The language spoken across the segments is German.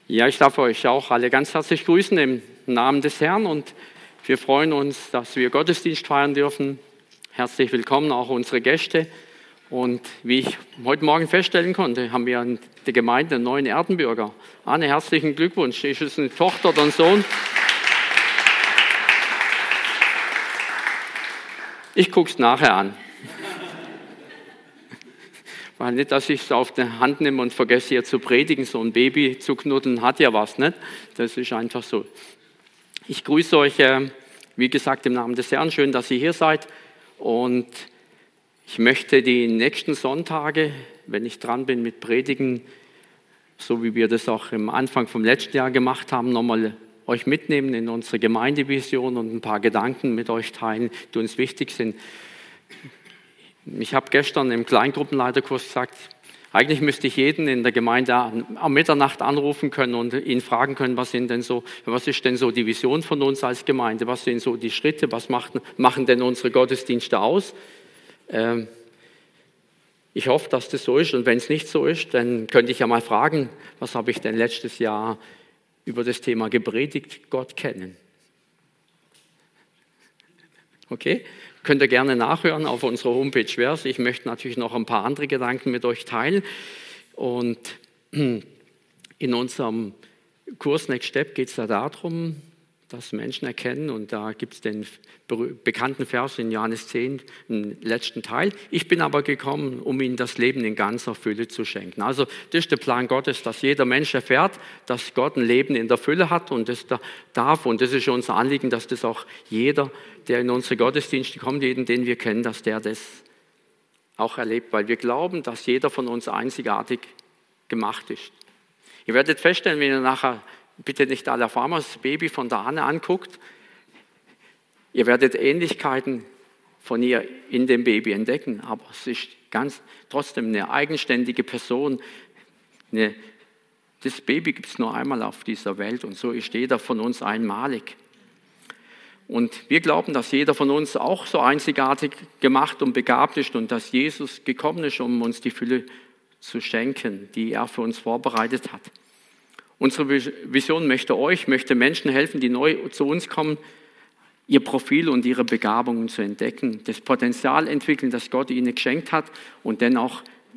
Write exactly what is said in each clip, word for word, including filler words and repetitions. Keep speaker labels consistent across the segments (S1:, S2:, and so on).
S1: Ja, ich darf euch auch alle ganz herzlich grüßen im Namen des Herrn und wir freuen uns, dass wir Gottesdienst feiern dürfen. Herzlich willkommen auch unsere Gäste. Und wie ich heute Morgen feststellen konnte, haben wir in der Gemeinde einen neuen Erdenbürger. Anne, herzlichen Glückwunsch. Ist es eine Tochter oder ein Sohn? Ich gucke es nachher an. Weil nicht, dass ich es auf die Hand nehme und vergesse hier zu predigen, so ein Baby zu knuddeln hat ja was, nicht? Das ist einfach so. Ich grüße euch, äh, wie gesagt, im Namen des Herrn. Schön, dass ihr hier seid. Und ich möchte die nächsten Sonntage, wenn ich dran bin mit Predigen, so wie wir das auch am Anfang vom letzten Jahr gemacht haben, nochmal euch mitnehmen in unsere Gemeindevision und ein paar Gedanken mit euch teilen, die uns wichtig sind. Ich habe gestern im Kleingruppenleiterkurs gesagt, eigentlich müsste ich jeden in der Gemeinde am Mitternacht anrufen können und ihn fragen können, was sind denn so, was ist denn so die Vision von uns als Gemeinde, was sind so die Schritte, was macht, machen denn unsere Gottesdienste aus? Ähm, ich hoffe, dass das so ist und wenn es nicht so ist, dann könnte ich ja mal fragen, was habe ich denn letztes Jahr über das Thema gepredigt, Gott kennen? Okay? Könnt ihr gerne nachhören auf unserer Homepage Vers. Ich möchte natürlich noch ein paar andere Gedanken mit euch teilen. Und in unserem Kurs Next Step geht es da darum, dass Menschen erkennen, und da gibt es den bekannten Vers in Johannes zehn, im letzten Teil. Ich bin aber gekommen, um ihnen das Leben in ganzer Fülle zu schenken. Also das ist der Plan Gottes, dass jeder Mensch erfährt, dass Gott ein Leben in der Fülle hat und das darf. Und das ist unser Anliegen, dass das auch jeder, der in unsere Gottesdienste kommt, jeden, den wir kennen, dass der das auch erlebt. Weil wir glauben, dass jeder von uns einzigartig gemacht ist. Ihr werdet feststellen, wenn ihr nachher bitte nicht alle auf einmal das Baby von der Anne anguckt. Ihr werdet Ähnlichkeiten von ihr in dem Baby entdecken, aber es ist ganz trotzdem eine eigenständige Person. Eine, das Baby gibt es nur einmal auf dieser Welt und so ist jeder von uns einmalig. Und wir glauben, dass jeder von uns auch so einzigartig gemacht und begabt ist und dass Jesus gekommen ist, um uns die Fülle zu schenken, die er für uns vorbereitet hat. Unsere Vision möchte euch, möchte Menschen helfen, die neu zu uns kommen, ihr Profil und ihre Begabungen zu entdecken, das Potenzial entwickeln, das Gott ihnen geschenkt hat und dann auch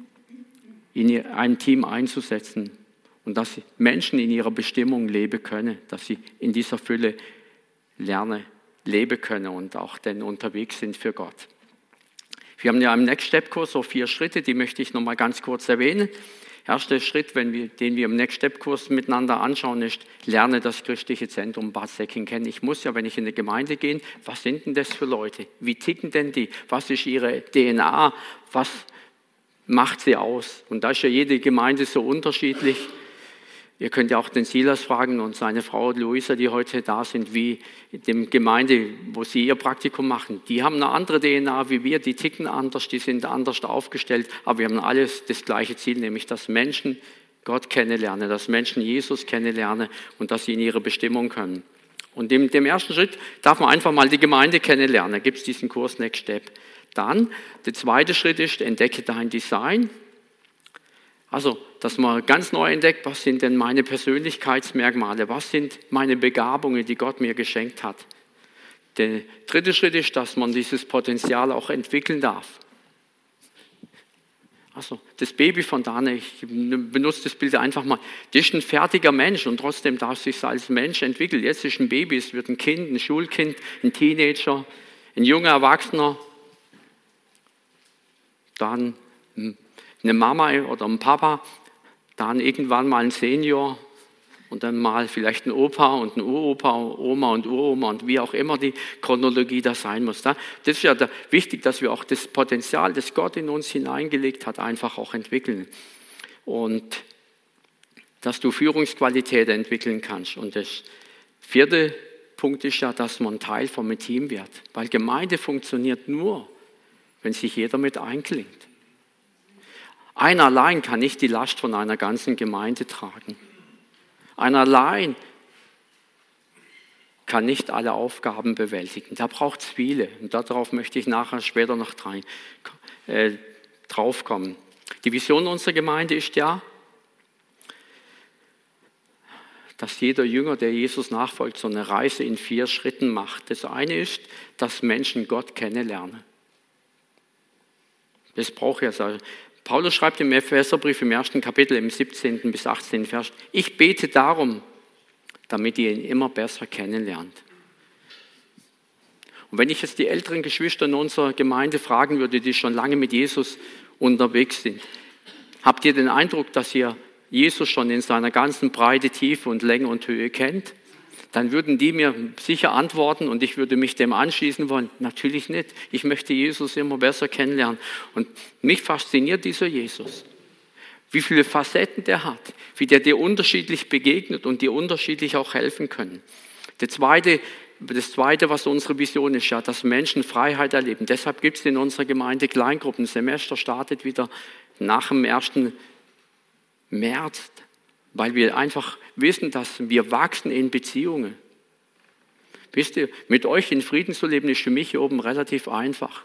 S1: in ein Team einzusetzen und dass Menschen in ihrer Bestimmung leben können, dass sie in dieser Fülle lernen, leben können und auch dann unterwegs sind für Gott. Wir haben ja im Next Step Kurs so vier Schritte, die möchte ich noch mal ganz kurz erwähnen. Erster Schritt, wenn wir, den wir im Next Step Kurs miteinander anschauen, ist, lerne das christliche Zentrum Bad Säckingen kennen. Ich muss ja, wenn ich in eine Gemeinde gehe, was sind denn das für Leute? Wie ticken denn die? Was ist ihre D N A? Was macht sie aus? Und da ist ja jede Gemeinde so unterschiedlich. Ihr könnt ja auch den Silas fragen und seine Frau Luisa, die heute da sind, wie in der Gemeinde, wo sie ihr Praktikum machen. Die haben eine andere D N A wie wir, die ticken anders, die sind anders aufgestellt, aber wir haben alles das gleiche Ziel, nämlich dass Menschen Gott kennenlernen, dass Menschen Jesus kennenlernen und dass sie in ihre Bestimmung können. Und in dem ersten Schritt darf man einfach mal die Gemeinde kennenlernen, da gibt es diesen Kurs Next Step. Dann, der zweite Schritt ist, entdecke dein Design. Also, dass man ganz neu entdeckt, was sind denn meine Persönlichkeitsmerkmale, was sind meine Begabungen, die Gott mir geschenkt hat. Der dritte Schritt ist, dass man dieses Potenzial auch entwickeln darf. Also, das Baby von Dane, ich benutze das Bild einfach mal, das ist ein fertiger Mensch und trotzdem darf es sich als Mensch entwickeln. Jetzt ist ein Baby, es wird ein Kind, ein Schulkind, ein Teenager, ein junger Erwachsener, dann eine Mama oder ein Papa, dann irgendwann mal ein Senior und dann mal vielleicht ein Opa und ein Uropa, Oma und Uroma und wie auch immer die Chronologie da sein muss. Das ist ja wichtig, dass wir auch das Potenzial, das Gott in uns hineingelegt hat, einfach auch entwickeln. Und dass du Führungsqualität entwickeln kannst. Und das vierte Punkt ist ja, dass man Teil von einem Team wird. Weil Gemeinde funktioniert nur, wenn sich jeder mit einklingt. Einer allein kann nicht die Last von einer ganzen Gemeinde tragen. Einer allein kann nicht alle Aufgaben bewältigen. Da braucht es viele. Und darauf möchte ich nachher später noch rein, äh, drauf kommen. Die Vision unserer Gemeinde ist ja, dass jeder Jünger, der Jesus nachfolgt, so eine Reise in vier Schritten macht. Das eine ist, dass Menschen Gott kennenlernen. Das braucht er. Also Paulus schreibt im Epheserbrief im ersten Kapitel, im siebzehnten bis achtzehnten Vers, ich bete darum, damit ihr ihn immer besser kennenlernt. Und wenn ich jetzt die älteren Geschwister in unserer Gemeinde fragen würde, die schon lange mit Jesus unterwegs sind, habt ihr den Eindruck, dass ihr Jesus schon in seiner ganzen Breite, Tiefe und Länge und Höhe kennt? Dann würden die mir sicher antworten und ich würde mich dem anschließen wollen. Natürlich nicht. Ich möchte Jesus immer besser kennenlernen. Und mich fasziniert dieser Jesus. Wie viele Facetten der hat, wie der dir unterschiedlich begegnet und dir unterschiedlich auch helfen können. Der zweite, das Zweite, was unsere Vision ist, ja, dass Menschen Freiheit erleben. Deshalb gibt es in unserer Gemeinde Kleingruppen. Das Semester startet wieder nach dem ersten März, weil wir einfach wissen, dass wir wachsen in Beziehungen. Wisst ihr, mit euch in Frieden zu leben, ist für mich hier oben relativ einfach.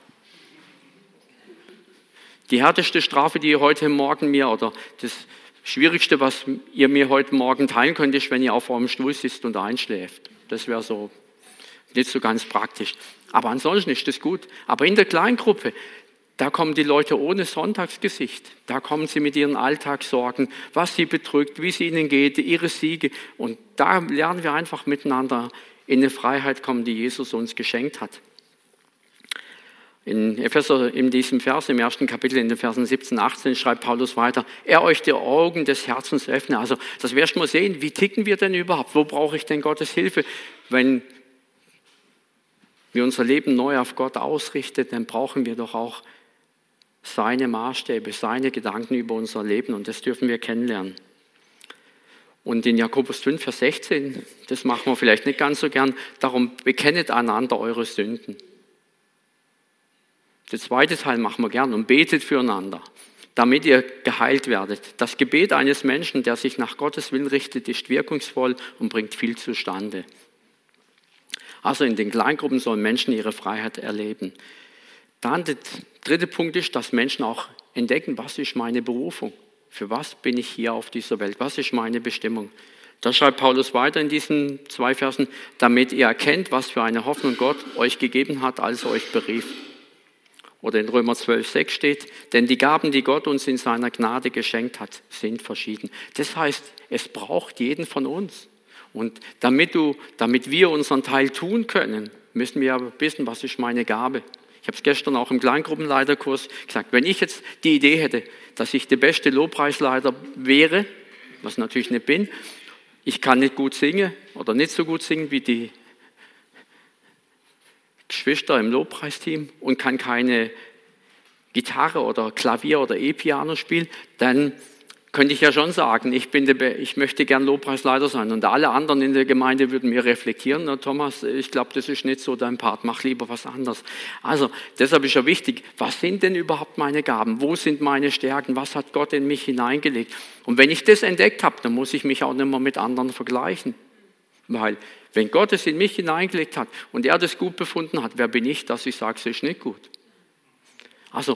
S1: Die härteste Strafe, die ihr heute Morgen mir, oder das Schwierigste, was ihr mir heute Morgen teilen könnt, ist, wenn ihr auf eurem Stuhl sitzt und einschläft. Das wäre so nicht so ganz praktisch. Aber ansonsten ist das gut. Aber in der Kleingruppe, da kommen die Leute ohne Sonntagsgesicht. Da kommen sie mit ihren Alltagssorgen, was sie bedrückt, wie es ihnen geht, ihre Siege. Und da lernen wir einfach miteinander in eine Freiheit kommen, die Jesus uns geschenkt hat. In Epheser, in diesem Vers, im ersten Kapitel, in den Versen siebzehn, achtzehn, schreibt Paulus weiter, er euch die Augen des Herzens öffne. Also, das wirst du mal sehen, wie ticken wir denn überhaupt? Wo brauche ich denn Gottes Hilfe? Wenn wir unser Leben neu auf Gott ausrichten, dann brauchen wir doch auch seine Maßstäbe, seine Gedanken über unser Leben und das dürfen wir kennenlernen. Und in Jakobus fünf, Vers sechzehn, das machen wir vielleicht nicht ganz so gern, darum bekennet einander eure Sünden. Der zweite Teil machen wir gern und betet füreinander, damit ihr geheilt werdet. Das Gebet eines Menschen, der sich nach Gottes Willen richtet, ist wirkungsvoll und bringt viel zustande. Also in den Kleingruppen sollen Menschen ihre Freiheit erleben. Dann der dritte Punkt ist, dass Menschen auch entdecken, was ist meine Berufung? Für was bin ich hier auf dieser Welt? Was ist meine Bestimmung? Da schreibt Paulus weiter in diesen zwei Versen, damit ihr erkennt, was für eine Hoffnung Gott euch gegeben hat, als er euch berief. Oder in Römer zwölf, sechs steht, denn die Gaben, die Gott uns in seiner Gnade geschenkt hat, sind verschieden. Das heißt, es braucht jeden von uns. Und damit, du, damit wir unseren Teil tun können, müssen wir aber wissen, was ist meine Gabe. Ich habe es gestern auch im Kleingruppenleiterkurs gesagt, wenn ich jetzt die Idee hätte, dass ich der beste Lobpreisleiter wäre, was natürlich nicht bin, ich kann nicht gut singen oder nicht so gut singen wie die Geschwister im Lobpreisteam und kann keine Gitarre oder Klavier oder E-Piano spielen, dann könnte ich ja schon sagen, ich, bin der, ich möchte gern Lobpreisleiter sein. Und alle anderen in der Gemeinde würden mir reflektieren, na Thomas, ich glaube, das ist nicht so dein Part, mach lieber was anderes. Also deshalb ist ja wichtig, was sind denn überhaupt meine Gaben? Wo sind meine Stärken? Was hat Gott in mich hineingelegt? Und wenn ich das entdeckt habe, dann muss ich mich auch nicht mehr mit anderen vergleichen. Weil wenn Gott es in mich hineingelegt hat und er das gut befunden hat, wer bin ich, dass ich sage, es ist nicht gut? Also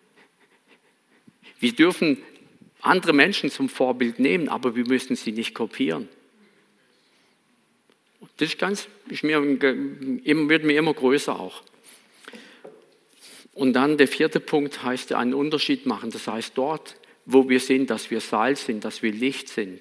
S1: wir dürfen andere Menschen zum Vorbild nehmen, aber wir müssen sie nicht kopieren. Das ist ganz, ist mir, wird mir immer größer auch. Und dann der vierte Punkt heißt einen Unterschied machen. Das heißt dort, wo wir sind, dass wir Salz sind, dass wir Licht sind.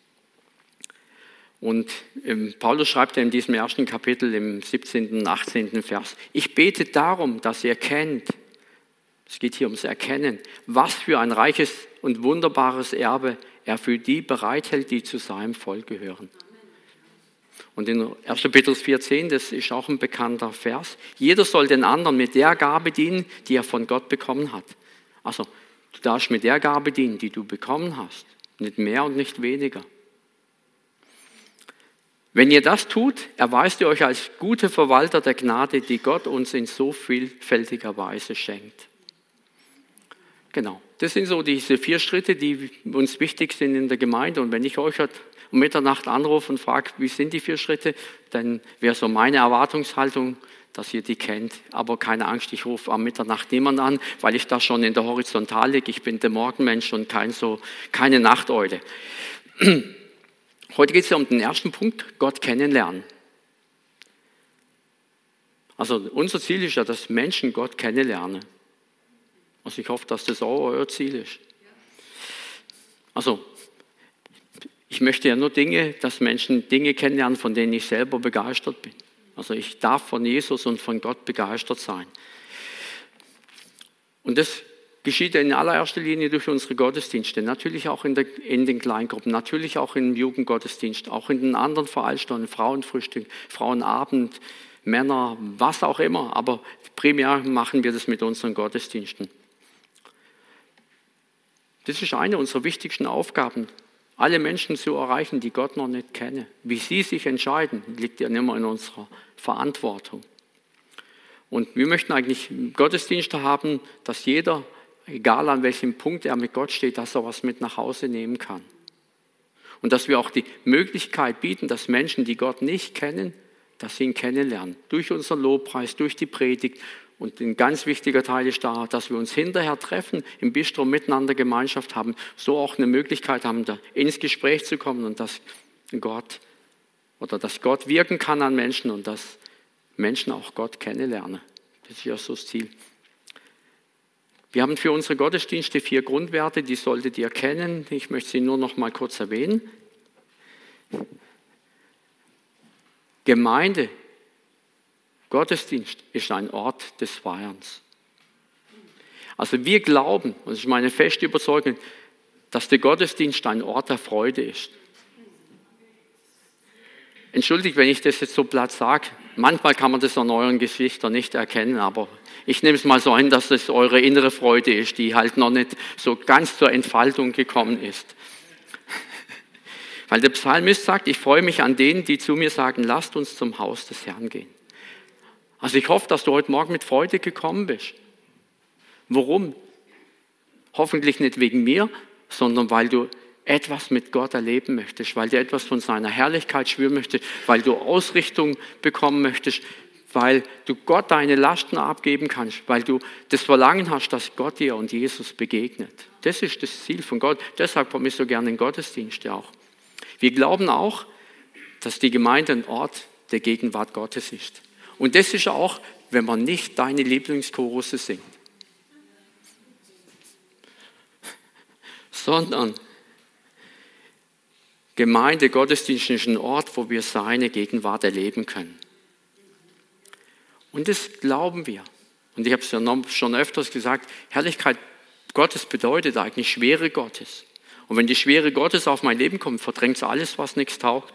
S1: Und Paulus schreibt ja in diesem ersten Kapitel im siebzehnten und achtzehnten Vers, ich bete darum, dass ihr kennt, es geht hier ums Erkennen, was für ein reiches und wunderbares Erbe er für die bereithält, die zu seinem Volk gehören. Und in erster Petrus vier zehn, das ist auch ein bekannter Vers, jeder soll den anderen mit der Gabe dienen, die er von Gott bekommen hat. Also du darfst mit der Gabe dienen, die du bekommen hast, nicht mehr und nicht weniger. Wenn ihr das tut, erweist ihr euch als gute Verwalter der Gnade, die Gott uns in so vielfältiger Weise schenkt. Genau, das sind so diese vier Schritte, die uns wichtig sind in der Gemeinde. Und wenn ich euch heute um Mitternacht anrufe und frage, wie sind die vier Schritte, dann wäre so meine Erwartungshaltung, dass ihr die kennt. Aber keine Angst, ich rufe am Mitternacht niemand an, weil ich da schon in der Horizontale liege. Ich bin der Morgenmensch und kein so, keine Nachteule. Heute geht es ja um den ersten Punkt, Gott kennenlernen. Also unser Ziel ist ja, dass Menschen Gott kennenlernen. Also ich hoffe, dass das auch euer Ziel ist. Also ich möchte ja nur Dinge, dass Menschen Dinge kennenlernen, von denen ich selber begeistert bin. Also ich darf von Jesus und von Gott begeistert sein. Und das geschieht in allererster Linie durch unsere Gottesdienste, natürlich auch in, der, in den Kleingruppen, natürlich auch im Jugendgottesdienst, auch in den anderen Veranstaltungen, Frauenfrühstück, Frauenabend, Männer, was auch immer. Aber primär machen wir das mit unseren Gottesdiensten. Das ist eine unserer wichtigsten Aufgaben, alle Menschen zu erreichen, die Gott noch nicht kennen. Wie sie sich entscheiden, liegt ja nicht mehr in unserer Verantwortung. Und wir möchten eigentlich Gottesdienste haben, dass jeder, egal an welchem Punkt er mit Gott steht, dass er was mit nach Hause nehmen kann. Und dass wir auch die Möglichkeit bieten, dass Menschen, die Gott nicht kennen, dass sie ihn kennenlernen. Durch unseren Lobpreis, durch die Predigt. Und ein ganz wichtiger Teil ist da, dass wir uns hinterher treffen, im Bistro miteinander Gemeinschaft haben, so auch eine Möglichkeit haben, da ins Gespräch zu kommen und dass Gott oder dass Gott wirken kann an Menschen und dass Menschen auch Gott kennenlernen. Das ist ja so das Ziel. Wir haben für unsere Gottesdienste vier Grundwerte, die solltet ihr kennen. Ich möchte sie nur noch mal kurz erwähnen. Gemeinde, Gottesdienst ist ein Ort des Feierns. Also wir glauben, und das ist meine feste Überzeugung, dass der Gottesdienst ein Ort der Freude ist. Entschuldigt, wenn ich das jetzt so platt sage, manchmal kann man das an euren Gesichtern nicht erkennen, aber ich nehme es mal so hin, dass es eure innere Freude ist, die halt noch nicht so ganz zur Entfaltung gekommen ist. Weil der Psalmist sagt, ich freue mich an denen, die zu mir sagen, lasst uns zum Haus des Herrn gehen. Also ich hoffe, dass du heute Morgen mit Freude gekommen bist. Warum? Hoffentlich nicht wegen mir, sondern weil du etwas mit Gott erleben möchtest, weil du etwas von seiner Herrlichkeit spüren möchtest, weil du Ausrichtung bekommen möchtest, weil du Gott deine Lasten abgeben kannst, weil du das Verlangen hast, dass Gott dir und Jesus begegnet. Das ist das Ziel von Gott. Deshalb komme ich so gerne in Gottesdienste auch. Wir glauben auch, dass die Gemeinde ein Ort der Gegenwart Gottes ist. Und das ist auch, wenn man nicht deine Lieblingschorusse singt, sondern Gemeinde, Gottesdienst ist ein Ort, wo wir seine Gegenwart erleben können. Und das glauben wir. Und ich habe es ja schon öfters gesagt, Herrlichkeit Gottes bedeutet eigentlich Schwere Gottes. Und wenn die Schwere Gottes auf mein Leben kommt, verdrängt es alles, was nichts taugt.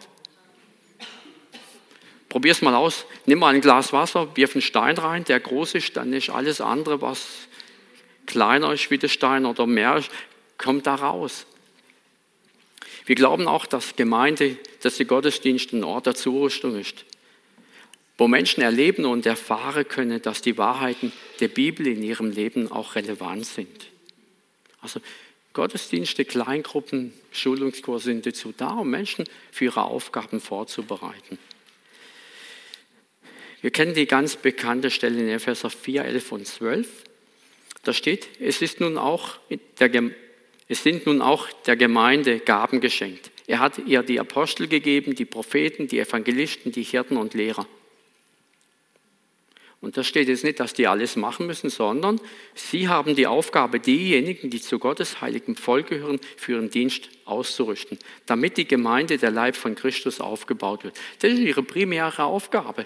S1: Probier es mal aus. Nimm mal ein Glas Wasser, wirf einen Stein rein, der groß ist, dann ist alles andere, was kleiner ist wie der Stein oder mehr ist, kommt da raus. Wir glauben auch, dass Gemeinde, dass der Gottesdienst ein Ort der Zurüstung ist, wo Menschen erleben und erfahren können, dass die Wahrheiten der Bibel in ihrem Leben auch relevant sind. Also Gottesdienste, Kleingruppen, Schulungskurse sind dazu da, um Menschen für ihre Aufgaben vorzubereiten. Wir kennen die ganz bekannte Stelle in Epheser vier, elf und zwölf. Da steht, es ist nun auch der Gem- Es sind nun auch der Gemeinde Gaben geschenkt. Er hat ihr die Apostel gegeben, die Propheten, die Evangelisten, die Hirten und Lehrer. Und da steht jetzt nicht, dass die alles machen müssen, sondern sie haben die Aufgabe, diejenigen, die zu Gottes heiligem Volk gehören, für ihren Dienst auszurüsten, damit die Gemeinde, der Leib von Christus, aufgebaut wird. Das ist ihre primäre Aufgabe,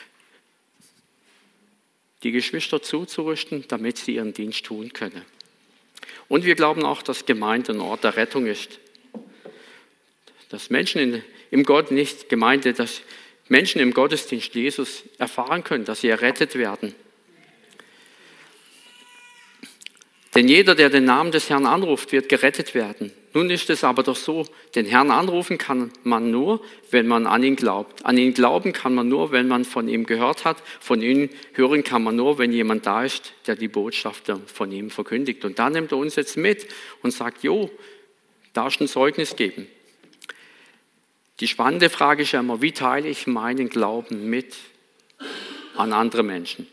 S1: die Geschwister zuzurüsten, damit sie ihren Dienst tun können. Und wir glauben auch, dass Gemeinde ein Ort der Rettung ist. Dass Menschen in, im Gott nicht Gemeinde, dass Menschen im Gottesdienst Jesus erfahren können, dass sie errettet werden. Denn jeder, der den Namen des Herrn anruft, wird gerettet werden. Nun ist es aber doch so, den Herrn anrufen kann man nur, wenn man an ihn glaubt. An ihn glauben kann man nur, wenn man von ihm gehört hat. Von ihm hören kann man nur, wenn jemand da ist, der die Botschaft von ihm verkündigt. Und da nimmt er uns jetzt mit und sagt, jo, darfst du ein Zeugnis geben? Die spannende Frage ist ja immer, wie teile ich meinen Glauben mit an andere Menschen?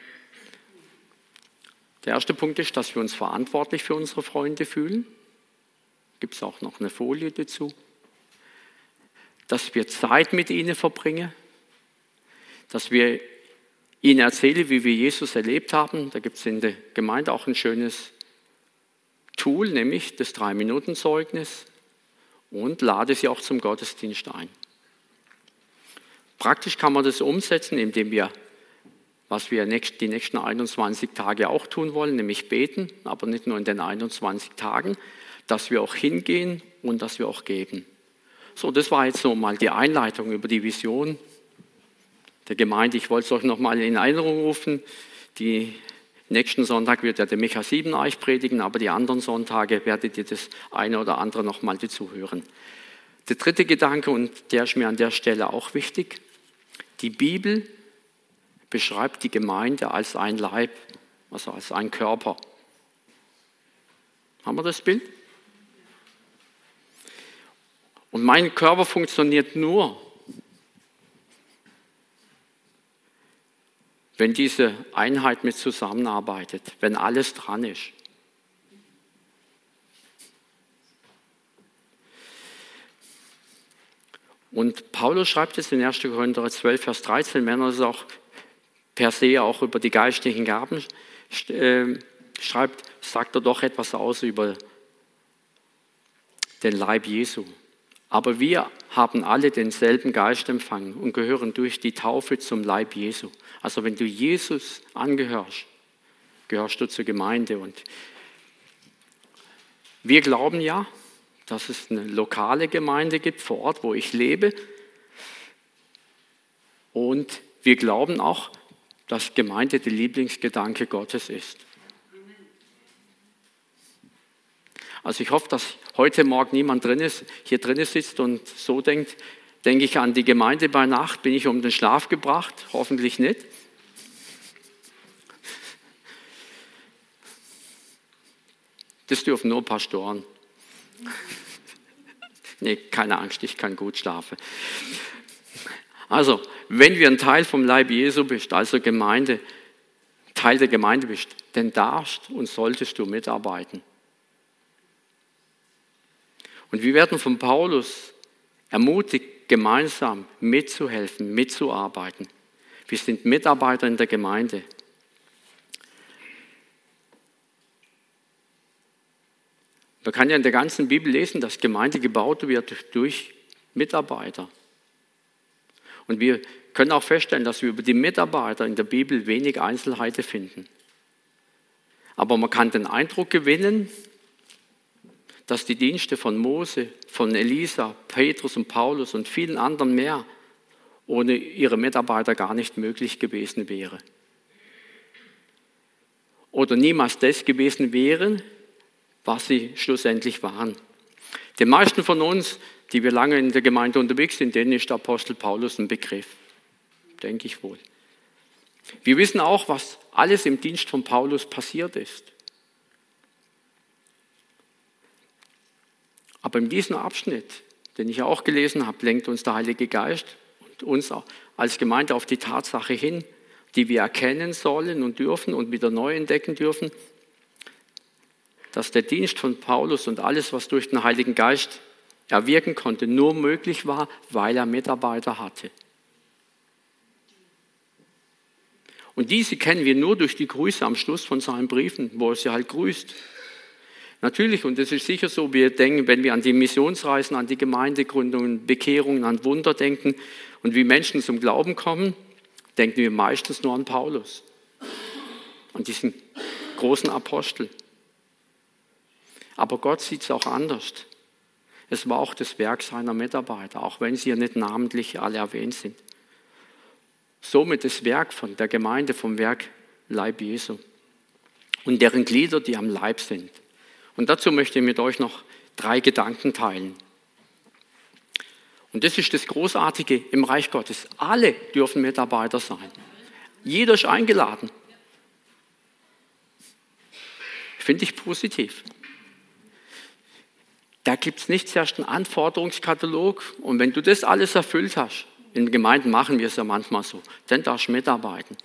S1: Der erste Punkt ist, dass wir uns verantwortlich für unsere Freunde fühlen. Gibt es auch noch eine Folie dazu? dass wir Zeit mit ihnen verbringen, dass wir ihnen erzählen, wie wir Jesus erlebt haben. Da gibt es in der Gemeinde auch ein schönes Tool, nämlich das Drei-Minuten-Zeugnis, und lade sie auch zum Gottesdienst ein. Praktisch kann man das umsetzen, indem wir, was wir die nächsten einundzwanzig Tage auch tun wollen, nämlich beten, aber nicht nur in den einundzwanzig Tagen, dass wir auch hingehen und dass wir auch geben. So, das war jetzt so mal die Einleitung über die Vision der Gemeinde. Ich wollte es euch nochmal in Erinnerung rufen. Die nächsten Sonntag wird ja der Micha Siebeneich predigen, aber die anderen Sonntage werdet ihr das eine oder andere nochmal dazu hören. Der dritte Gedanke, und der ist mir an der Stelle auch wichtig: Die Bibel beschreibt die Gemeinde als ein Leib, also als ein Körper. Haben wir das Bild? Und mein Körper funktioniert nur, wenn diese Einheit mit zusammenarbeitet, wenn alles dran ist. Und Paulus schreibt es in erster Korinther zwölf, Vers dreizehn, wenn er es auch per se auch über die geistlichen Gaben äh, schreibt, sagt er doch etwas aus über den Leib Jesu. Aber wir haben alle denselben Geist empfangen und gehören durch die Taufe zum Leib Jesu. Also wenn du Jesus angehörst, gehörst du zur Gemeinde. Und wir glauben ja, dass es eine lokale Gemeinde gibt vor Ort, wo ich lebe. Und wir glauben auch, dass Gemeinde der Lieblingsgedanke Gottes ist. Also ich hoffe, dass heute Morgen niemand drin ist, hier drin sitzt und so denkt, denke ich an die Gemeinde bei Nacht, bin ich um den Schlaf gebracht? Hoffentlich nicht. Das dürfen nur Pastoren. Nee, keine Angst, ich kann gut schlafen. Also, wenn wir ein Teil vom Leib Jesu bist, also Gemeinde, Teil der Gemeinde bist, dann darfst und solltest du mitarbeiten. Und wir werden von Paulus ermutigt, gemeinsam mitzuhelfen, mitzuarbeiten. Wir sind Mitarbeiter in der Gemeinde. Man kann ja in der ganzen Bibel lesen, dass Gemeinde gebaut wird durch Mitarbeiter. Und wir können auch feststellen, dass wir über die Mitarbeiter in der Bibel wenig Einzelheiten finden. Aber man kann den Eindruck gewinnen, dass die Dienste von Mose, von Elisa, Petrus und Paulus und vielen anderen mehr ohne ihre Mitarbeiter gar nicht möglich gewesen wäre. Oder niemals das gewesen wären, was sie schlussendlich waren. Den meisten von uns, die wir lange in der Gemeinde unterwegs sind, denen ist der Apostel Paulus ein Begriff. Denke ich wohl. Wir wissen auch, was alles im Dienst von Paulus passiert ist. Aber in diesem Abschnitt, den ich auch gelesen habe, lenkt uns der Heilige Geist und uns als Gemeinde auf die Tatsache hin, die wir erkennen sollen und dürfen und wieder neu entdecken dürfen, dass der Dienst von Paulus und alles, was durch den Heiligen Geist erwirken konnte, nur möglich war, weil er Mitarbeiter hatte. Und diese kennen wir nur durch die Grüße am Schluss von seinen Briefen, wo er sie halt grüßt. Natürlich, und das ist sicher so, wir denken, wenn wir an die Missionsreisen, an die Gemeindegründungen, Bekehrungen, an Wunder denken und wie Menschen zum Glauben kommen, denken wir meistens nur an Paulus, an diesen großen Apostel. Aber Gott sieht es auch anders. Es war auch das Werk seiner Mitarbeiter, auch wenn sie ja nicht namentlich alle erwähnt sind. Somit das Werk von der Gemeinde, vom Werk Leib Jesu und deren Glieder, die am Leib sind. Und dazu möchte ich mit euch noch drei Gedanken teilen. Und das ist das Großartige im Reich Gottes. Alle dürfen Mitarbeiter sein. Jeder ist eingeladen. Finde ich positiv. Da gibt es nicht zuerst einen Anforderungskatalog. Und wenn du das alles erfüllt hast, in Gemeinden machen wir es ja manchmal so, dann darfst du mitarbeiten.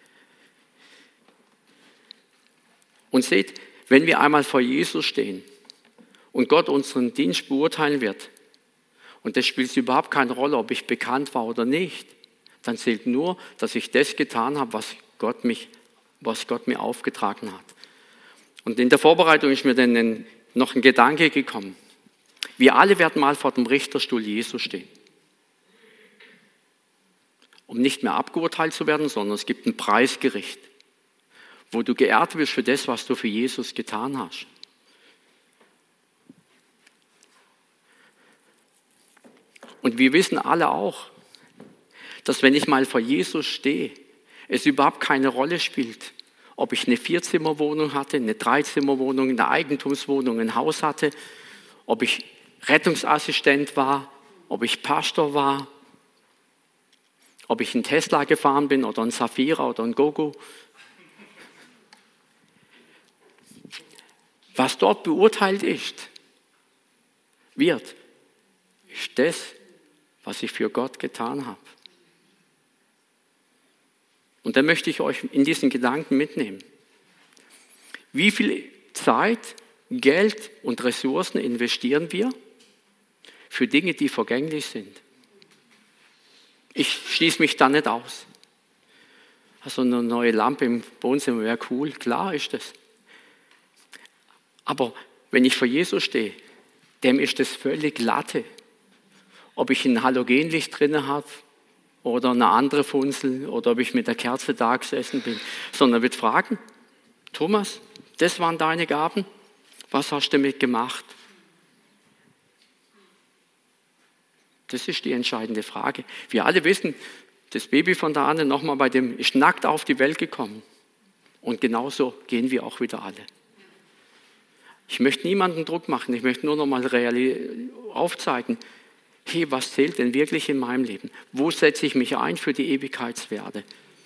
S1: Und seht, wenn wir einmal vor Jesus stehen und Gott unseren Dienst beurteilen wird Und das spielt überhaupt keine Rolle, ob ich bekannt war oder nicht. Dann zählt nur, dass ich das getan habe, was Gott, mich, was Gott mir aufgetragen hat. Und in der Vorbereitung ist mir dann noch ein Gedanke gekommen. Wir alle werden mal vor dem Richterstuhl Jesu stehen. Um nicht mehr abgeurteilt zu werden, sondern es gibt ein Preisgericht, wo du geehrt wirst für das, was du für Jesus getan hast. Und wir wissen alle auch, dass wenn ich mal vor Jesus stehe, es überhaupt keine Rolle spielt, ob ich eine Vierzimmerwohnung hatte, eine Dreizimmerwohnung, eine Eigentumswohnung, ein Haus hatte, ob ich Rettungsassistent war, ob ich Pastor war, ob ich einen Tesla gefahren bin oder einen Safira oder einen Gogo. Was dort beurteilt ist, wird, ist das, was ich für Gott getan habe. Und da möchte ich euch in diesen Gedanken mitnehmen. Wie viel Zeit, Geld und Ressourcen investieren wir für Dinge, die vergänglich sind? Ich schließe mich da nicht aus. Also eine neue Lampe im Wohnzimmer wäre cool, klar ist das. Aber wenn ich vor Jesus stehe, dem ist das völlig Latte. Ob ich ein Halogenlicht drin habe oder eine andere Funzel oder ob ich mit der Kerze da gesessen bin. Sondern er wird fragen, Thomas, das waren deine Gaben, was hast du damit gemacht? Das ist die entscheidende Frage. Wir alle wissen, das Baby von der Anne nochmal bei dem ist nackt auf die Welt gekommen. Und genauso gehen wir auch wieder alle. Ich möchte niemanden Druck machen, ich möchte nur noch mal aufzeigen, hey, was zählt denn wirklich in meinem Leben? Wo setze ich mich ein für die Ewigkeitswerte?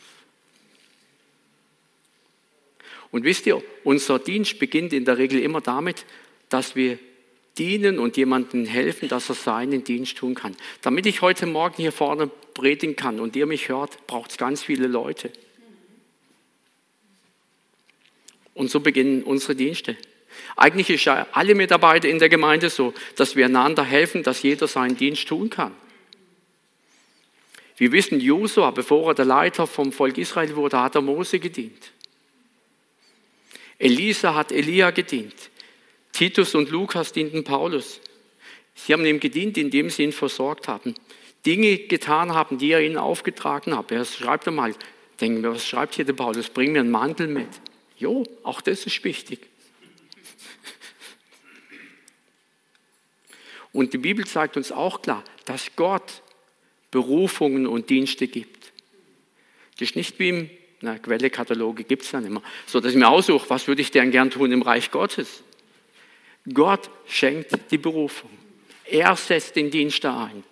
S1: Und wisst ihr, unser Dienst beginnt in der Regel immer damit, dass wir dienen und jemandem helfen, dass er seinen Dienst tun kann. Damit ich heute Morgen hier vorne predigen kann und ihr mich hört, braucht es ganz viele Leute. Und so beginnen unsere Dienste. Eigentlich ist ja alle Mitarbeiter in der Gemeinde so, dass wir einander helfen, dass jeder seinen Dienst tun kann. Wir wissen, Josua, bevor er der Leiter vom Volk Israel wurde, hat er Mose gedient. Elisa hat Elia gedient. Titus und Lukas dienten Paulus. Sie haben ihm gedient, indem sie ihn versorgt haben. Dinge getan haben, die er ihnen aufgetragen hat. Er schreibt einmal, denken wir, was schreibt hier der Paulus? Bring mir einen Mantel mit. Jo, auch das ist wichtig. Und die Bibel zeigt uns auch klar, dass Gott Berufungen und Dienste gibt. Das ist nicht wie im na, Quellekataloge, gibt es ja nicht mehr, so dass ich mir aussuche, was würde ich denn gern tun im Reich Gottes. Gott schenkt die Berufung. Er setzt den Dienst da ein.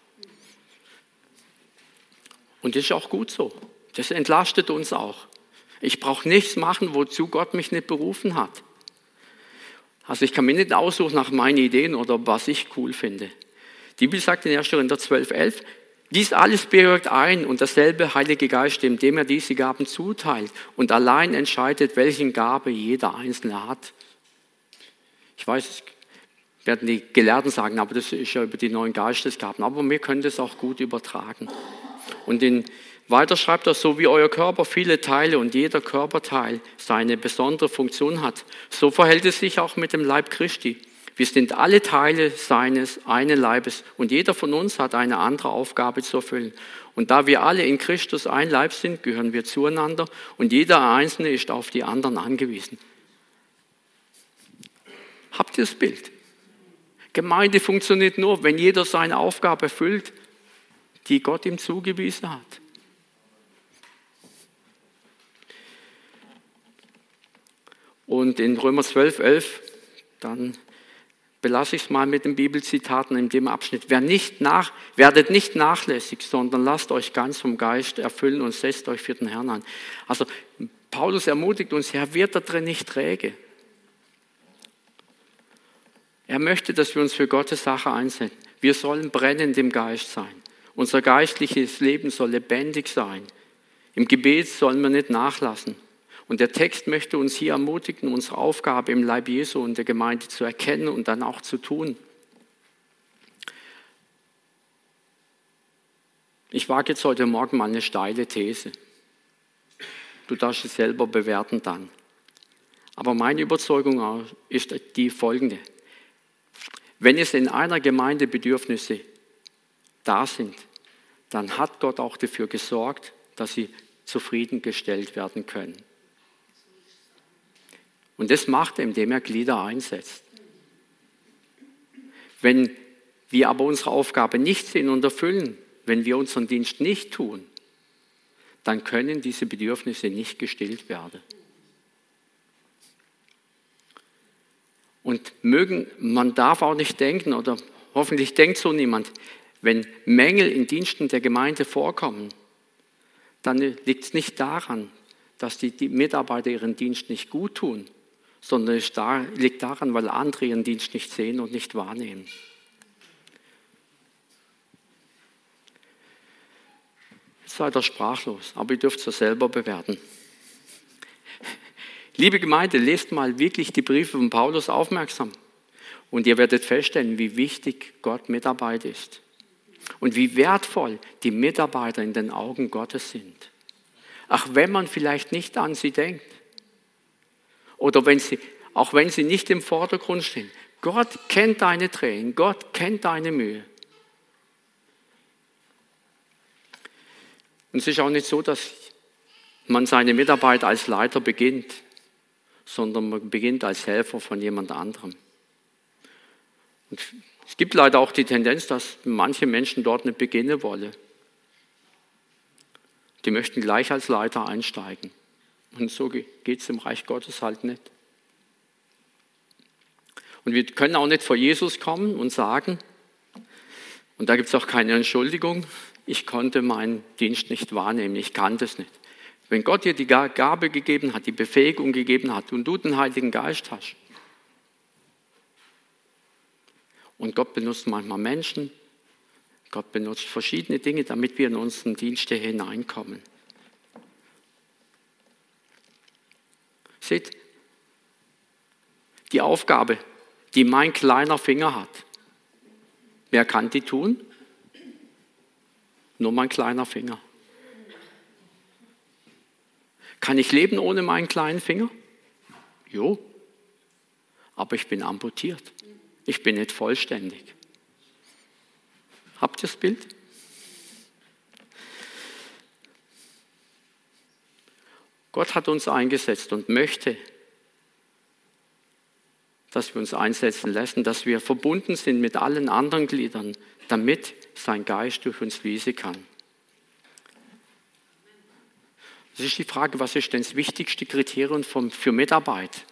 S1: Und das ist auch gut so. Das entlastet uns auch. Ich brauche nichts machen, wozu Gott mich nicht berufen hat. Also ich kann mir nicht aussuchen nach meinen Ideen oder was ich cool finde. Die Bibel sagt in erster Korinther zwölf, elf, dies alles bewirkt ein und dasselbe Heilige Geist, dem er diese Gaben zuteilt und allein entscheidet, welchen Gabe jeder Einzelne hat. Ich weiß, es werden die Gelehrten sagen, aber das ist ja über die neuen Geistesgaben. Aber wir können das auch gut übertragen. Und in, weiter schreibt er, so wie euer Körper viele Teile und jeder Körperteil seine besondere Funktion hat, so verhält es sich auch mit dem Leib Christi. Wir sind alle Teile seines einen Leibes und jeder von uns hat eine andere Aufgabe zu erfüllen. Und da wir alle in Christus ein Leib sind, gehören wir zueinander und jeder Einzelne ist auf die anderen angewiesen. Habt ihr das Bild? Gemeinde funktioniert nur, wenn jeder seine Aufgabe erfüllt, die Gott ihm zugewiesen hat. Und in Römer zwölf, elf, dann belasse ich es mal mit den Bibelzitaten in dem Abschnitt. Wer nicht nach, werdet nicht nachlässig, sondern lasst euch ganz vom Geist erfüllen und setzt euch für den Herrn an. Also Paulus ermutigt uns, Herr, wird da drin nicht träge. Er möchte, dass wir uns für Gottes Sache einsetzen. Wir sollen brennend im Geist sein. Unser geistliches Leben soll lebendig sein. Im Gebet sollen wir nicht nachlassen. Und der Text möchte uns hier ermutigen, unsere Aufgabe im Leib Jesu und der Gemeinde zu erkennen und dann auch zu tun. Ich wage jetzt heute Morgen mal eine steile These. Du darfst es selber bewerten dann. Aber meine Überzeugung ist die folgende. Wenn es in einer Gemeinde Bedürfnisse da sind, dann hat Gott auch dafür gesorgt, dass sie zufriedengestellt werden können. Und das macht er, indem er Glieder einsetzt. Wenn wir aber unsere Aufgabe nicht sehen und erfüllen, wenn wir unseren Dienst nicht tun, dann können diese Bedürfnisse nicht gestillt werden. Und mögen, man darf auch nicht denken, oder hoffentlich denkt so niemand, wenn Mängel in Diensten der Gemeinde vorkommen, dann liegt es nicht daran, dass die, die Mitarbeiter ihren Dienst nicht gut tun, sondern es da, liegt daran, weil andere ihren Dienst nicht sehen und nicht wahrnehmen. Jetzt seid ihr sprachlos, aber ihr dürft es ja selber bewerten. Liebe Gemeinde, lest mal wirklich die Briefe von Paulus aufmerksam und ihr werdet feststellen, wie wichtig Gott Mitarbeit ist und wie wertvoll die Mitarbeiter in den Augen Gottes sind. Ach, wenn man vielleicht nicht an sie denkt oder wenn sie, auch wenn sie nicht im Vordergrund stehen. Gott kennt deine Tränen, Gott kennt deine Mühe. Und es ist auch nicht so, dass man seine Mitarbeit als Leiter beginnt, sondern man beginnt als Helfer von jemand anderem. Und es gibt leider auch die Tendenz, dass manche Menschen dort nicht beginnen wollen. Die möchten gleich als Leiter einsteigen. Und so geht es im Reich Gottes halt nicht. Und wir können auch nicht vor Jesus kommen und sagen, und da gibt es auch keine Entschuldigung, ich konnte meinen Dienst nicht wahrnehmen, ich kann das nicht. Wenn Gott dir die Gabe gegeben hat, die Befähigung gegeben hat und du den Heiligen Geist hast, und Gott benutzt manchmal Menschen, Gott benutzt verschiedene Dinge, damit wir in unseren Dienste hineinkommen. Seht, die Aufgabe, die mein kleiner Finger hat, wer kann die tun? Nur mein kleiner Finger. Kann ich leben ohne meinen kleinen Finger? Jo, aber ich bin amputiert. Ich bin nicht vollständig. Habt ihr das Bild? Gott hat uns eingesetzt und möchte, dass wir uns einsetzen lassen, dass wir verbunden sind mit allen anderen Gliedern, damit sein Geist durch uns fließen kann. Das ist die Frage, was ist denn das wichtigste Kriterium für Mitarbeit?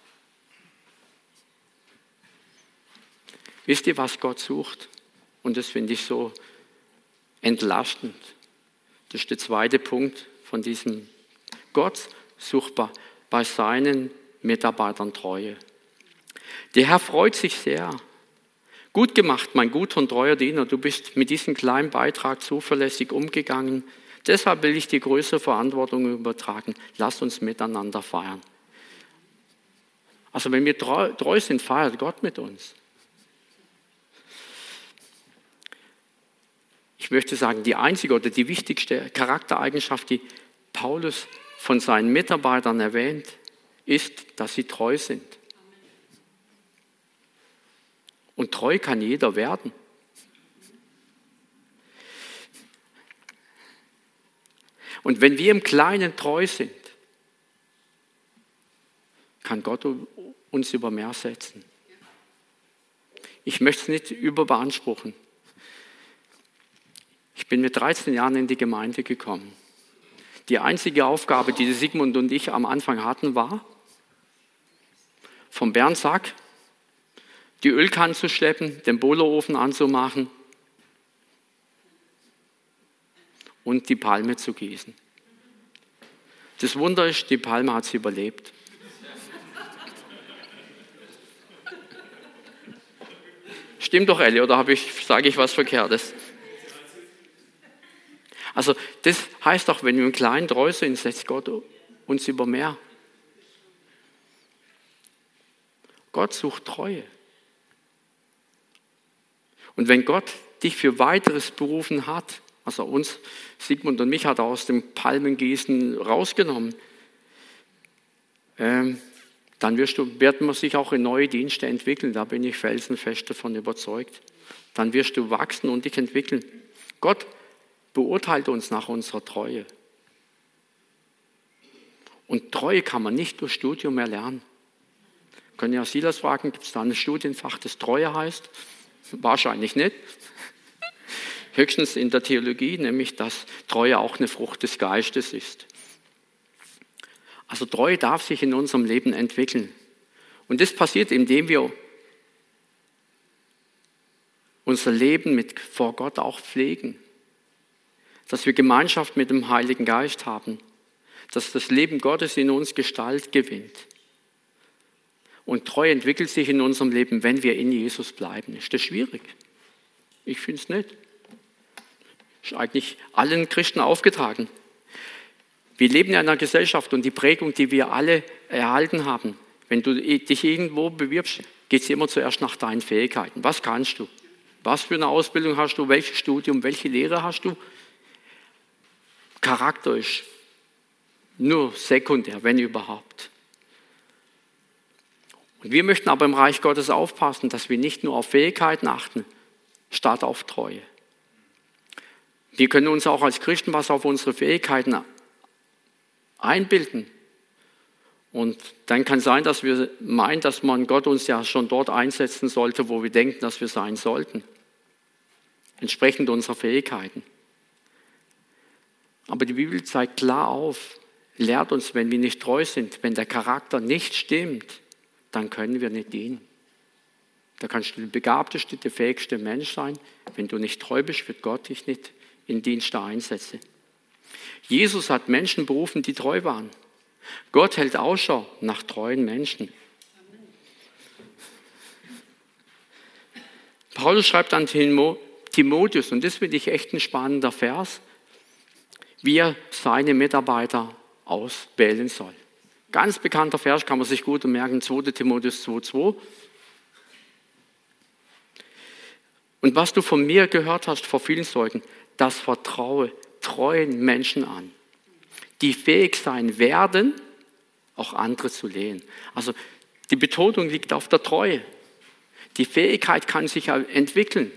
S1: Wisst ihr, was Gott sucht? Und das finde ich so entlastend. Das ist der zweite Punkt von diesem. Gott sucht bei seinen Mitarbeitern Treue. Der Herr freut sich sehr. Gut gemacht, mein guter und treuer Diener. Du bist mit diesem kleinen Beitrag zuverlässig umgegangen. Deshalb will ich dir größere Verantwortung übertragen. Lass uns miteinander feiern. Also wenn wir treu, treu sind, feiert Gott mit uns. Ich möchte sagen, die einzige oder die wichtigste Charaktereigenschaft, die Paulus von seinen Mitarbeitern erwähnt, ist, dass sie treu sind. Und treu kann jeder werden. Und wenn wir im Kleinen treu sind, kann Gott uns über mehr setzen. Ich möchte es nicht überbeanspruchen. Ich bin mit dreizehn Jahren in die Gemeinde gekommen. Die einzige Aufgabe, die Sigmund und ich am Anfang hatten, war, vom Bernsack die Ölkanne zu schleppen, den Bohlerofen anzumachen und die Palme zu gießen. Das Wunder ist, die Palme hat sie überlebt. Stimmt doch, Elli, oder habe ich, sage ich was Verkehrtes? Also das heißt auch, wenn wir im Kleinen treu sind, setzt Gott uns über mehr. Gott sucht Treue. Und wenn Gott dich für weiteres berufen hat, Also uns, Sigmund und mich, hat er aus dem Palmengießen rausgenommen. Ähm, dann wirst du, wird man sich auch in neue Dienste entwickeln. Da bin ich felsenfest davon überzeugt. Dann wirst du wachsen und dich entwickeln. Gott beurteilt uns nach unserer Treue. Und Treue kann man nicht durch Studium erlernen. Können ja Silas fragen, gibt es da ein Studienfach, das Treue heißt? Wahrscheinlich nicht. Höchstens in der Theologie, nämlich dass Treue auch eine Frucht des Geistes ist. Also Treue darf sich in unserem Leben entwickeln. Und das passiert, indem wir unser Leben mit, vor Gott auch pflegen. Dass wir Gemeinschaft mit dem Heiligen Geist haben. Dass das Leben Gottes in uns Gestalt gewinnt. Und Treue entwickelt sich in unserem Leben, wenn wir in Jesus bleiben. Ist das schwierig? Ich finde es nicht. Ist eigentlich allen Christen aufgetragen. Wir leben in einer Gesellschaft und die Prägung, die wir alle erhalten haben, wenn du dich irgendwo bewirbst, geht es immer zuerst nach deinen Fähigkeiten. Was kannst du? Was für eine Ausbildung hast du? Welches Studium? Welche Lehre hast du? Charakter ist nur sekundär, wenn überhaupt. Und wir möchten aber im Reich Gottes aufpassen, dass wir nicht nur auf Fähigkeiten achten, statt auf Treue. Wir können uns auch als Christen was auf unsere Fähigkeiten einbilden. Und dann kann sein, dass wir meinen, dass man Gott uns ja schon dort einsetzen sollte, wo wir denken, dass wir sein sollten. Entsprechend unserer Fähigkeiten. Aber die Bibel zeigt klar auf, lehrt uns, wenn wir nicht treu sind, wenn der Charakter nicht stimmt, dann können wir nicht dienen. Da kannst du der begabteste, der fähigste Mensch sein. Wenn du nicht treu bist, wird Gott dich nicht in Dienste einsetzen. Jesus hat Menschen berufen, die treu waren. Gott hält Ausschau nach treuen Menschen. Paulus schreibt an Timotheus, und das finde ich echt ein spannender Vers, wie er seine Mitarbeiter auswählen soll. Ganz bekannter Vers, kann man sich gut merken, zweiter Timotheus zwei zwei. Und was du von mir gehört hast vor vielen Zeugen, das vertraue treuen Menschen an, die fähig sein werden, auch andere zu lehen. Also die Betonung liegt auf der Treue. Die Fähigkeit kann sich entwickeln.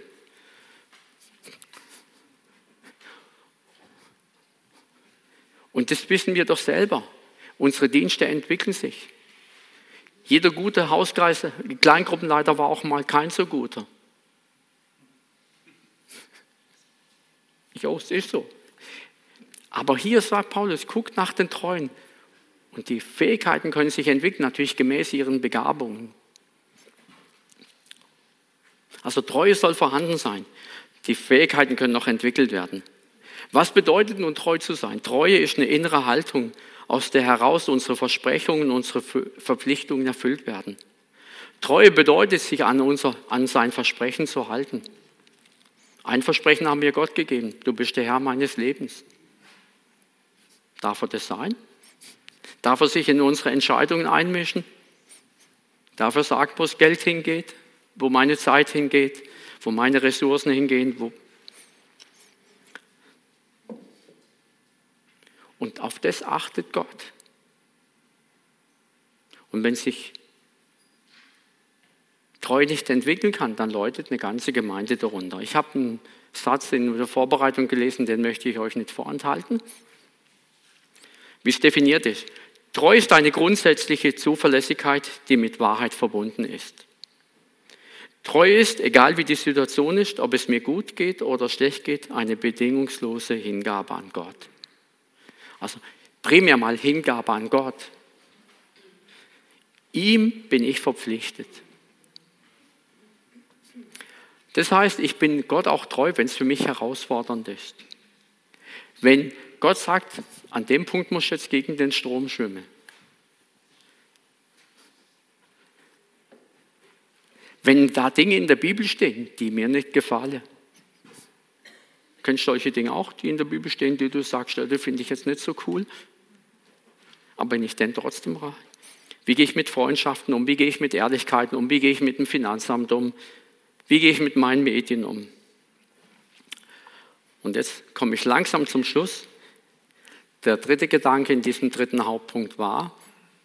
S1: Und das wissen wir doch selber. Unsere Dienste entwickeln sich. Jeder gute Hauskreis, Kleingruppenleiter war auch mal kein so guter. Ja, es ist so. Aber hier sagt Paulus, guckt nach den Treuen. Und die Fähigkeiten können sich entwickeln, natürlich gemäß ihren Begabungen. Also Treue soll vorhanden sein. Die Fähigkeiten können noch entwickelt werden. Was bedeutet nun treu zu sein? Treue ist eine innere Haltung, aus der heraus unsere Versprechungen, unsere Verpflichtungen erfüllt werden. Treue bedeutet, sich an, unser, an sein Versprechen zu halten. Ein Versprechen haben wir Gott gegeben. Du bist der Herr meines Lebens. Darf er das sein? Darf er sich in unsere Entscheidungen einmischen? Darf er sagen, wo das Geld hingeht, wo meine Zeit hingeht, wo meine Ressourcen hingehen? Wo Und auf das achtet Gott. Und wenn sich Treue nicht entwickeln kann, dann läutet eine ganze Gemeinde darunter. Ich habe einen Satz in der Vorbereitung gelesen, den möchte ich euch nicht vorenthalten. Wie es definiert ist. Treu ist eine grundsätzliche Zuverlässigkeit, die mit Wahrheit verbunden ist. Treu ist, egal wie die Situation ist, ob es mir gut geht oder schlecht geht, eine bedingungslose Hingabe an Gott. Also primär mal Hingabe an Gott. Ihm bin ich verpflichtet. Das heißt, ich bin Gott auch treu, wenn es für mich herausfordernd ist. Wenn Gott sagt, an dem Punkt musst du jetzt gegen den Strom schwimmen. Wenn da Dinge in der Bibel stehen, die mir nicht gefallen. Kennst du solche Dinge auch, die in der Bibel stehen, die du sagst, das finde ich jetzt nicht so cool. Aber bin ich denn trotzdem rein? Wie gehe ich mit Freundschaften um? Wie gehe ich mit Ehrlichkeiten um? Wie gehe ich mit dem Finanzamt um? Wie gehe ich mit meinen Medien um? Und jetzt komme ich langsam zum Schluss. Der dritte Gedanke in diesem dritten Hauptpunkt war,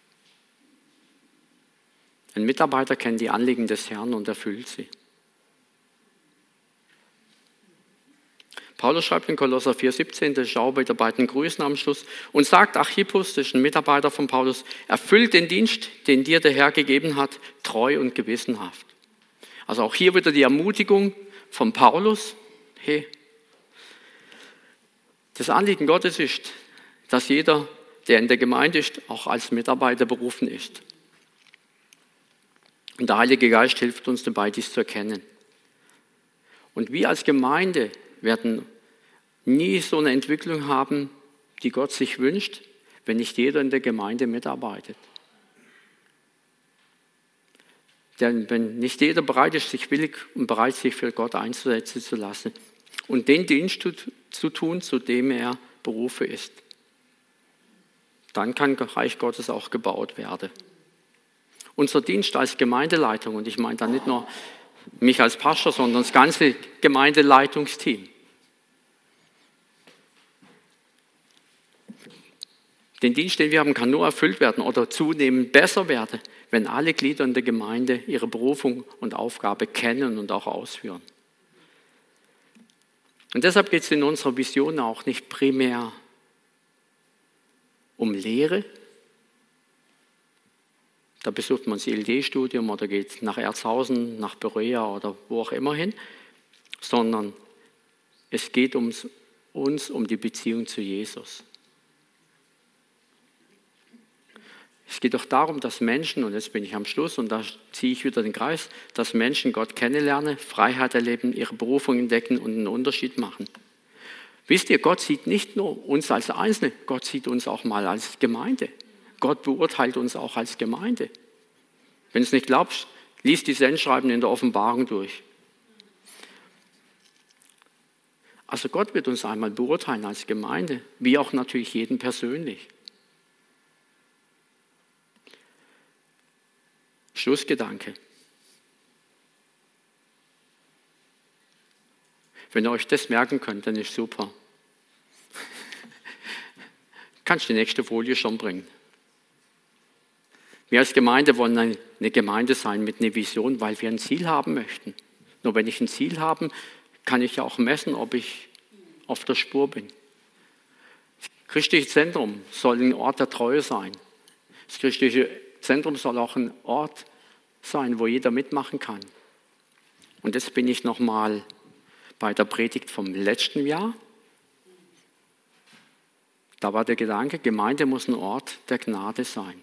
S1: ein Mitarbeiter kennt die Anliegen des Herrn und erfüllt sie. Paulus schreibt in Kolosser vier siebzehn, das ist auch bei den beiden Grüßen am Schluss, und sagt, Archippus, das ist ein Mitarbeiter von Paulus, erfüllt den Dienst, den dir der Herr gegeben hat, treu und gewissenhaft. Also auch hier wieder die Ermutigung von Paulus, hey, das Anliegen Gottes ist, dass jeder, der in der Gemeinde ist, auch als Mitarbeiter berufen ist. Und der Heilige Geist hilft uns dabei, dies zu erkennen. Und wir als Gemeinde werden nie so eine Entwicklung haben, die Gott sich wünscht, wenn nicht jeder in der Gemeinde mitarbeitet. Denn wenn nicht jeder bereit ist, sich willig und bereit, sich für Gott einzusetzen zu lassen und den Dienst zu, zu tun, zu dem er berufen ist, dann kann das Reich Gottes auch gebaut werden. Unser Dienst als Gemeindeleitung, und ich meine da nicht nur mich als Pastor, sondern das ganze Gemeindeleitungsteam. Den Dienst, den wir haben, kann nur erfüllt werden oder zunehmend besser werden, wenn alle Glieder in der Gemeinde ihre Berufung und Aufgabe kennen und auch ausführen. Und deshalb geht es in unserer Vision auch nicht primär um Lehre. Da besucht man das I L D-Studium oder geht nach Erzhausen, nach Berea oder wo auch immer hin, sondern es geht ums, uns um die Beziehung zu Jesus. Es geht doch darum, dass Menschen, und jetzt bin ich am Schluss und da ziehe ich wieder den Kreis, dass Menschen Gott kennenlernen, Freiheit erleben, ihre Berufung entdecken und einen Unterschied machen. Wisst ihr, Gott sieht nicht nur uns als Einzelne, Gott sieht uns auch mal als Gemeinde. Gott beurteilt uns auch als Gemeinde. Wenn du es nicht glaubst, lies die Sendschreiben in der Offenbarung durch. Also Gott wird uns einmal beurteilen als Gemeinde, wie auch natürlich jeden persönlich. Schlussgedanke. Wenn ihr euch das merken könnt, dann ist super. Kannst du die nächste Folie schon bringen. Wir als Gemeinde wollen eine Gemeinde sein mit einer Vision, weil wir ein Ziel haben möchten. Nur wenn ich ein Ziel habe, kann ich ja auch messen, ob ich auf der Spur bin. Das christliche Zentrum soll ein Ort der Treue sein. Das christliche Zentrum soll auch ein Ort sein, wo jeder mitmachen kann. Und jetzt bin ich nochmal bei der Predigt vom letzten Jahr. Da war der Gedanke, Gemeinde muss ein Ort der Gnade sein.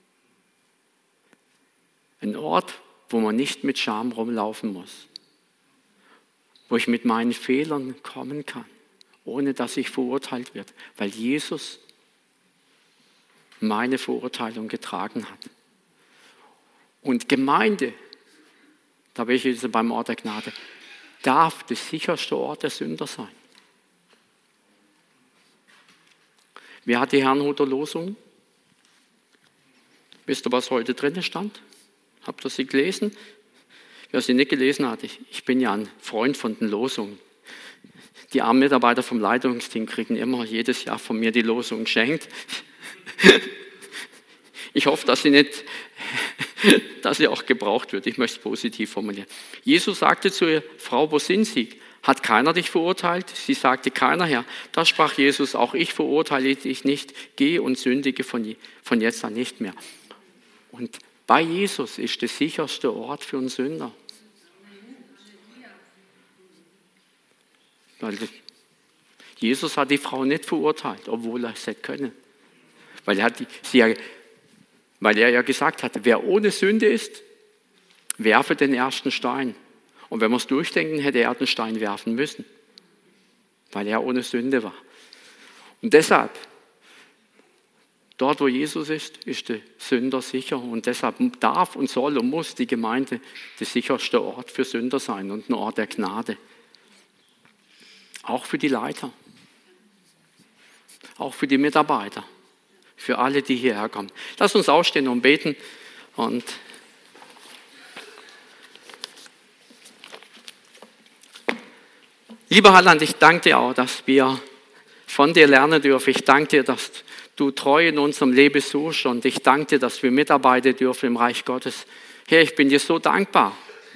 S1: Ein Ort, wo man nicht mit Scham rumlaufen muss. Wo ich mit meinen Fehlern kommen kann, ohne dass ich verurteilt werde, weil Jesus meine Verurteilung getragen hat. Und Gemeinde, da bin ich jetzt beim Ort der Gnade, darf der sicherste Ort der Sünder sein. Wer hat die Herrnhuter Losung? Wisst ihr, was heute drin stand? Habt ihr sie gelesen? Wer sie nicht gelesen hat, ich, ich bin ja ein Freund von den Losungen. Die armen Mitarbeiter vom Leitungsteam kriegen immer jedes Jahr von mir die Losung geschenkt. Ich hoffe, dass sie nicht, dass sie auch gebraucht wird. Ich möchte es positiv formulieren. Jesus sagte zu ihr, Frau, wo sind Sie? Hat keiner dich verurteilt? Sie sagte, keiner, Herr. Da sprach Jesus, auch ich verurteile dich nicht. Geh und sündige von, von jetzt an nicht mehr. Und bei Jesus ist der sicherste Ort für einen Sünder. Weil Jesus hat die Frau nicht verurteilt, obwohl er es hätte können. Weil er, hat die, sie ja, weil er ja gesagt hatte, wer ohne Sünde ist, werfe den ersten Stein. Und wenn wir es durchdenken, hätte er den Stein werfen müssen. Weil er ohne Sünde war. Und deshalb, dort wo Jesus ist, ist der Sünder sicher. Und deshalb darf und soll und muss die Gemeinde der sicherste Ort für Sünder sein und ein Ort der Gnade. Auch für die Leiter. Auch für die Mitarbeiter. Für alle, die hierher kommen. Lass uns aufstehen und beten. Und Lieber Heiland, ich danke dir auch, dass wir von dir lernen dürfen. Ich danke dir, dass du treu in unserem Leben suchst und ich danke dir, dass wir mitarbeiten dürfen im Reich Gottes. Herr, ich bin dir so dankbar,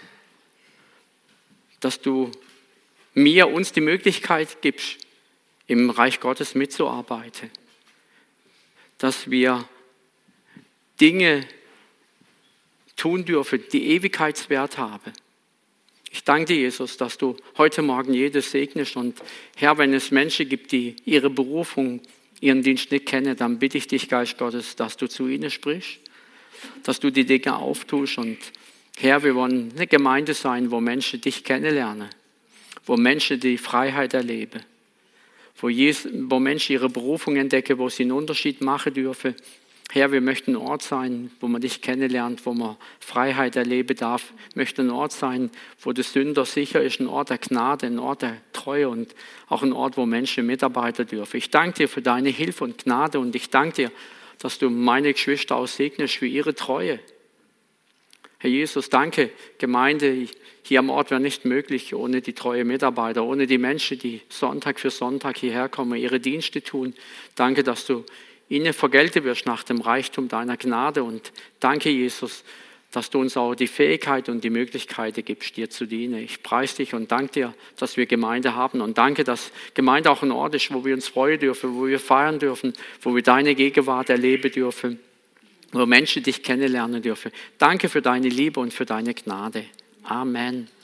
S1: dass du mir, uns die Möglichkeit gibst, im Reich Gottes mitzuarbeiten. Dass wir Dinge tun dürfen, die Ewigkeitswert haben. Ich danke dir, Jesus, dass du heute Morgen jedes segnest. Und Herr, wenn es Menschen gibt, die ihre Berufung, ihren Dienst nicht kennen, dann bitte ich dich, Geist Gottes, dass du zu ihnen sprichst, dass du die Dinge auftust. Und Herr, wir wollen eine Gemeinde sein, wo Menschen dich kennenlernen, wo Menschen die Freiheit erleben, wo, Jesus, wo Menschen ihre Berufung entdecken, wo sie einen Unterschied machen dürfen. Herr, wir möchten ein Ort sein, wo man dich kennenlernt, wo man Freiheit erleben darf. Wir möchten ein Ort sein, wo der Sünder sicher ist, ein Ort der Gnade, ein Ort der Treue und auch ein Ort, wo Menschen mitarbeiten dürfen. Ich danke dir für deine Hilfe und Gnade und ich danke dir, dass du meine Geschwister auch segnest für ihre Treue. Herr Jesus, danke, Gemeinde hier am Ort wäre nicht möglich ohne die treue Mitarbeiter, ohne die Menschen, die Sonntag für Sonntag hierher kommen, ihre Dienste tun. Danke, dass du ihnen vergelten wirst nach dem Reichtum deiner Gnade. Und danke, Jesus, dass du uns auch die Fähigkeit und die Möglichkeit gibst, dir zu dienen. Ich preise dich und danke dir, dass wir Gemeinde haben. Und danke, dass Gemeinde auch ein Ort ist, wo wir uns freuen dürfen, wo wir feiern dürfen, wo wir deine Gegenwart erleben dürfen, wo Menschen dich kennenlernen dürfen. Danke für deine Liebe und für deine Gnade. Amen.